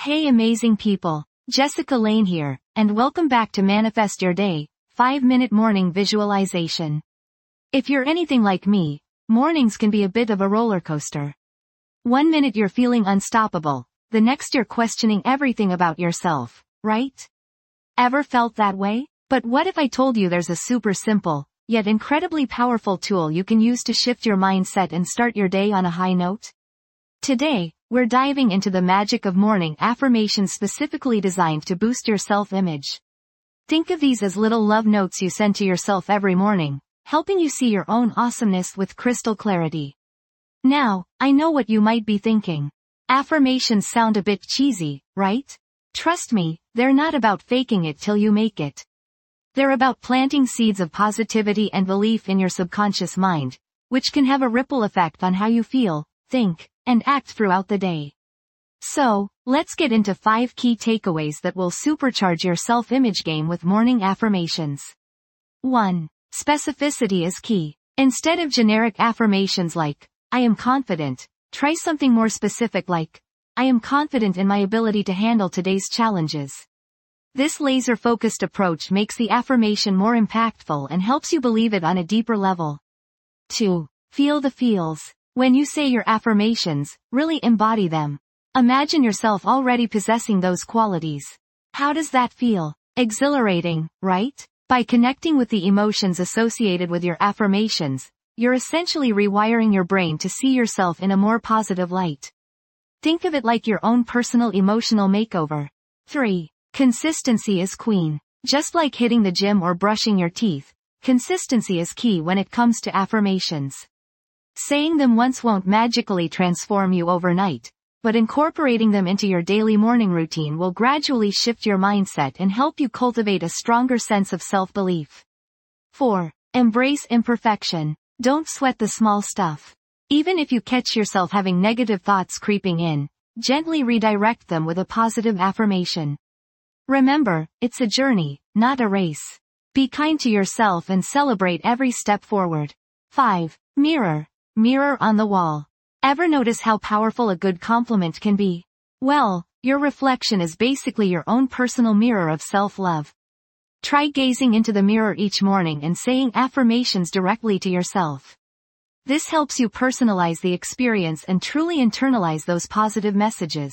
Hey amazing people, Jessica Lane here, and welcome back to Manifest Your Day, 5-minute morning visualization. If you're anything like me, mornings can be a bit of a roller coaster. 1 minute you're feeling unstoppable, the next you're questioning everything about yourself, right? Ever felt that way? But what if I told you there's a super simple, yet incredibly powerful tool you can use to shift your mindset and start your day on a high note? Today, we're diving into the magic of morning affirmations specifically designed to boost your self-image. Think of these as little love notes you send to yourself every morning, helping you see your own awesomeness with crystal clarity. Now, I know what you might be thinking. Affirmations sound a bit cheesy, right? Trust me, they're not about faking it till you make it. They're about planting seeds of positivity and belief in your subconscious mind, which can have a ripple effect on how you feel, think, and act throughout the day. So, let's get into 5 key takeaways that will supercharge your self-image game with morning affirmations. 1. Specificity is key. Instead of generic affirmations like, I am confident, try something more specific like, I am confident in my ability to handle today's challenges. This laser-focused approach makes the affirmation more impactful and helps you believe it on a deeper level. 2. Feel the feels. When you say your affirmations, really embody them. Imagine yourself already possessing those qualities. How does that feel? Exhilarating, right? By connecting with the emotions associated with your affirmations, you're essentially rewiring your brain to see yourself in a more positive light. Think of it like your own personal emotional makeover. 3. Consistency is queen. Just like hitting the gym or brushing your teeth, consistency is key when it comes to affirmations. Saying them once won't magically transform you overnight, but incorporating them into your daily morning routine will gradually shift your mindset and help you cultivate a stronger sense of self-belief. 4. Embrace imperfection. Don't sweat the small stuff. Even if you catch yourself having negative thoughts creeping in, gently redirect them with a positive affirmation. Remember, it's a journey, not a race. Be kind to yourself and celebrate every step forward. 5. Mirror on the wall. Ever notice how powerful a good compliment can be? Well, your reflection is basically your own personal mirror of self-love. Try gazing into the mirror each morning and saying affirmations directly to yourself. This helps you personalize the experience and truly internalize those positive messages.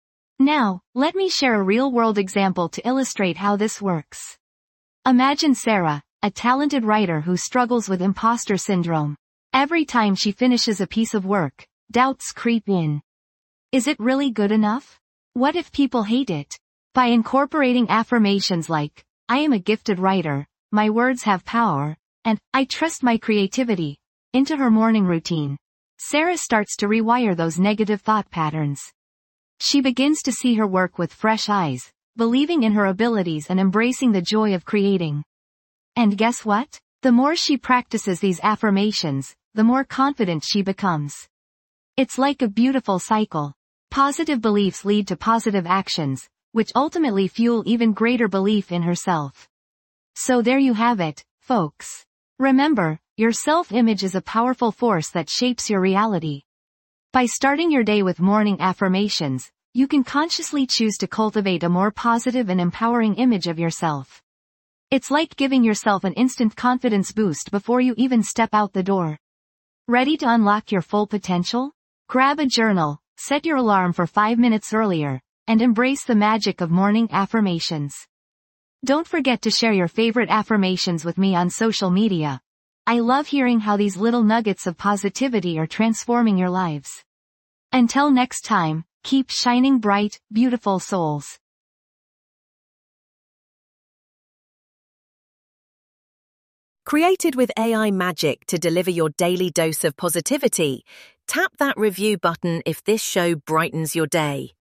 Now, let me share a real-world example to illustrate how this works. Imagine Sarah, a talented writer who struggles with imposter syndrome. Every time she finishes a piece of work, doubts creep in. Is it really good enough? What if people hate it? By incorporating affirmations like, I am a gifted writer, my words have power, and, I trust my creativity, into her morning routine, Sarah starts to rewire those negative thought patterns. She begins to see her work with fresh eyes, believing in her abilities and embracing the joy of creating. And guess what? The more she practices these affirmations, the more confident she becomes. It's like a beautiful cycle. Positive beliefs lead to positive actions, which ultimately fuel even greater belief in herself. So there you have it, folks. Remember, your self-image is a powerful force that shapes your reality. By starting your day with morning affirmations, you can consciously choose to cultivate a more positive and empowering image of yourself. It's like giving yourself an instant confidence boost before you even step out the door. Ready to unlock your full potential? Grab a journal, set your alarm for 5 minutes earlier, and embrace the magic of morning affirmations. Don't forget to share your favorite affirmations with me on social media. I love hearing how these little nuggets of positivity are transforming your lives. Until next time, keep shining bright, beautiful souls. Created with AI magic to deliver your daily dose of positivity, tap that review button if this show brightens your day.